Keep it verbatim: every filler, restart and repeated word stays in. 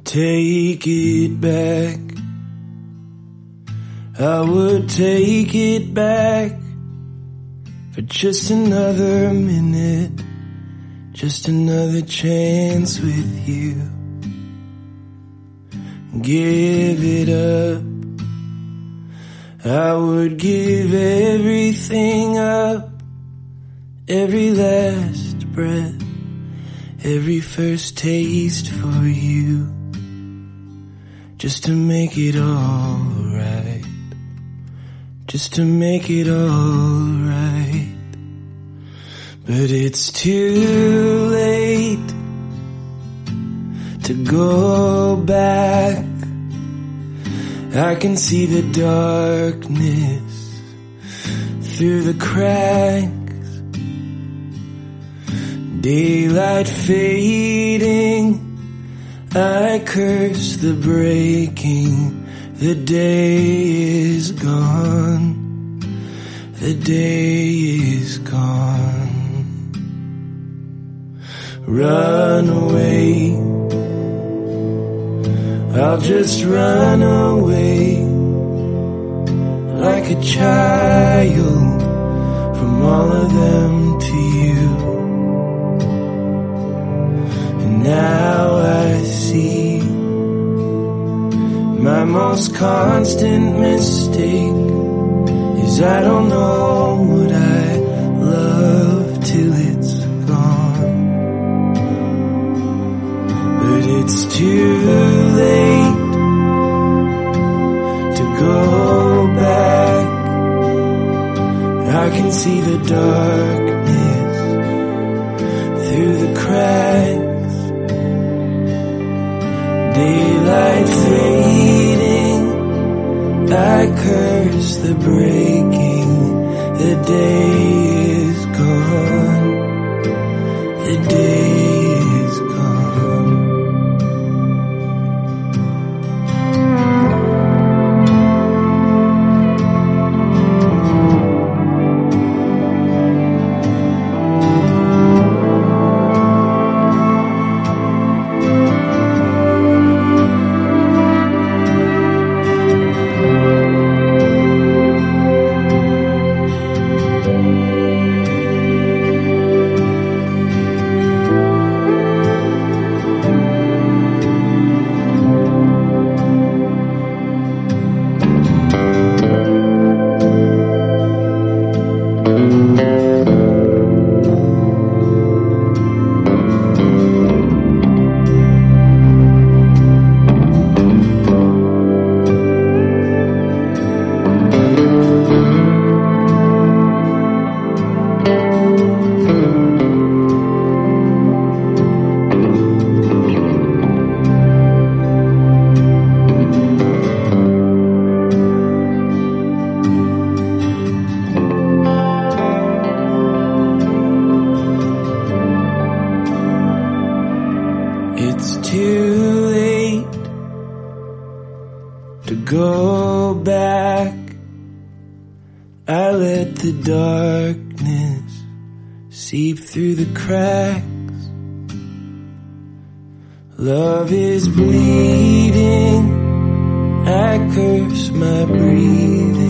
take it back. I would take it back for just another minute, just another chance with you. Give it up. I would give everything up, every last breath, every first taste for you, just to make it all right, just to make it all right. But it's too late to go back. I can see the darkness through the cracks, daylight fading. I curse the breaking. The day is gone, the day is gone. Run away, I'll just run away like a child from all of them to you. And now I see my most constant mistake is I don't know what I love till it's gone. But it's too late to go back. I can see the darkness through the cracks, daylight fading. I curse the breaking. The day is gone, the day is gone. It's too late to go back. I let the darkness seep through the cracks. Love is bleeding. I curse my breathing.